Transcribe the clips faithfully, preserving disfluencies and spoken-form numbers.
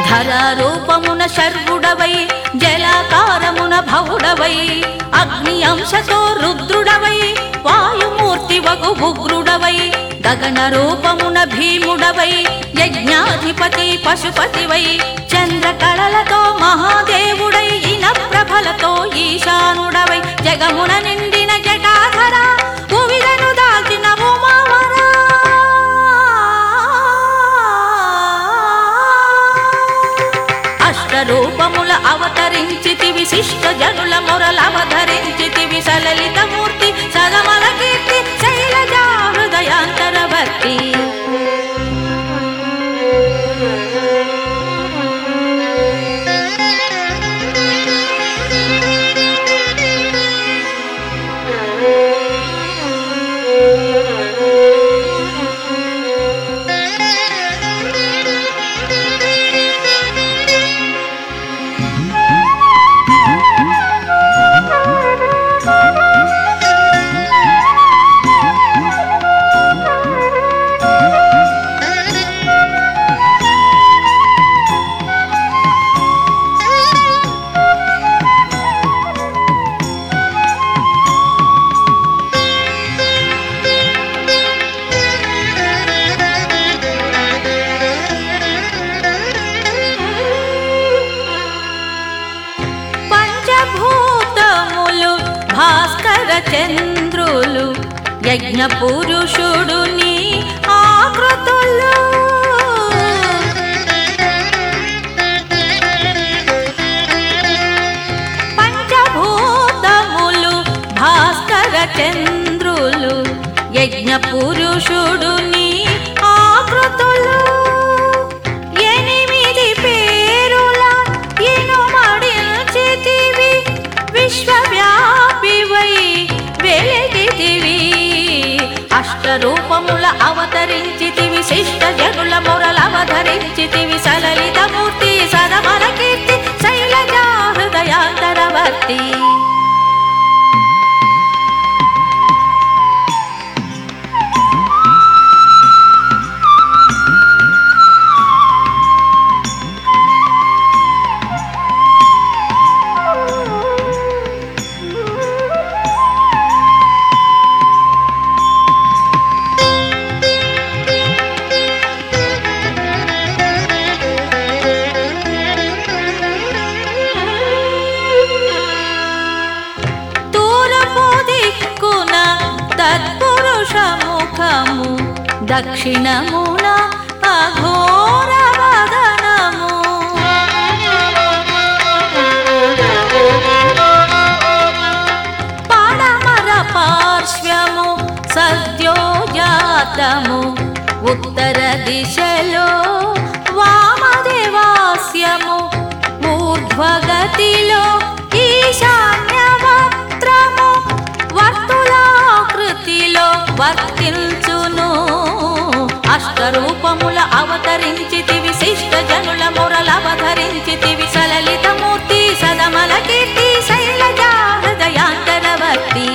ధరారూపమున శర్వుడవై జలాకారమున భవుడవై అగ్ని అంశతో రుద్రుడవై వాయుమూర్తి వగు ఉగ్రుడవై గగన రూపమున భీముడవై యజ్ఞాధిపతి పశుపతివై చంద్రకళలతో మహాదేవుడై ఇన ప్రభలతో ఈశానుడవై జగమున నిండిన జటాధర భువిలను దాల్చిన ఉమావర అష్టరూపముల అవతరించితి విశిష్ట జనుల మొరలవధరించితివి సలలితమూర్తి సదమల కీర్తి శైలజా హృదయాంతరవర్తి చంద్రులు యజ్ఞ పురుషుడు నీ ఆకృతులు పంచభూతములు భాస్కర చంద్రులు యజ్ఞ పురుషుడు నీ ఆకృతులు ఎనిమిది పేరుల ఇనుమడించితివి విశ్వవ్యాపివై వెలిగితివి అష్టరూపముల అవతరించితివి శిష్ట జనుల మొరలవధరించితివి సలలితమూర్తి సదమల కీర్తి శైలజా హృదయాంతరవర్తి తత్పురుషముఖము దక్షిణమున అఘోర వదనము పడమర పార్శ్వము సద్యోజాతము ఉత్తర దిశలో వామదేవాస్యము ఊర్ధ్వగతిలో ఈశాన్యవక్త్రము వర్తులాకృతిలో వర్తించును అష్టరూపముల అవతరించితివి శిష్ట జనుల మొరలవధరించితివి సలలితమూర్తి సదమల కీర్తి శైలజా హృదయాంతరవర్తి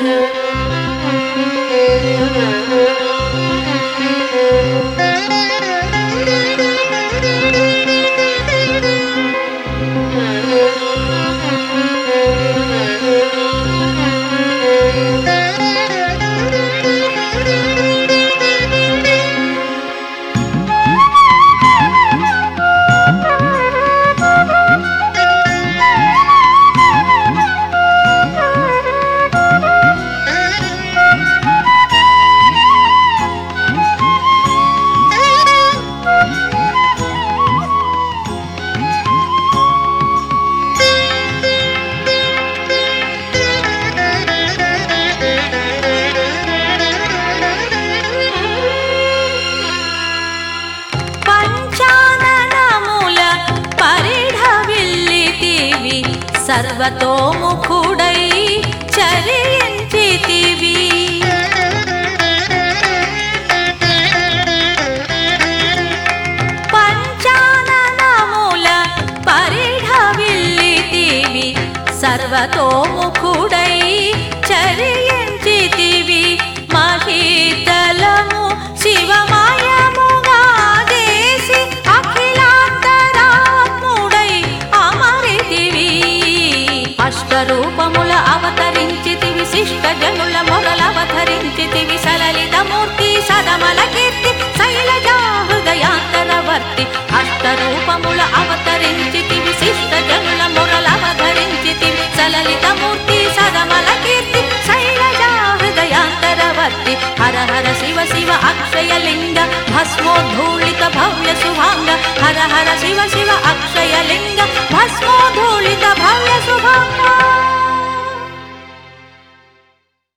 సర్వతోముఖుడై చరించితివి పంచాననముల పరిఢవిల్లితివి సర్వతోముఖుడై చరించితివి మహీతలము శివమయముగా చేసి అఖిలాంతరా అష్టరూపముల అవతరించితివి శిష్ట జనుల మొరలవతరించితివి సలలితమూర్తి సదమల కీర్తి శైలజా హృదయాంతరవర్తి అష్టరూపముల అవతరించితివి శిష్ట జనుల మొరలవతరించితివి సలలితమూర్తి సదమల కీర్తి శైలజా హృదయాంతరవర్తి హర హర శివ శివ అక్షయలింగ భస్మోద్ధూళిత భవ్య శుభాంగ హర హర శివ శివ అక్షయలింగ భస్మోద్ధూళిత భవ్య శుభాంగ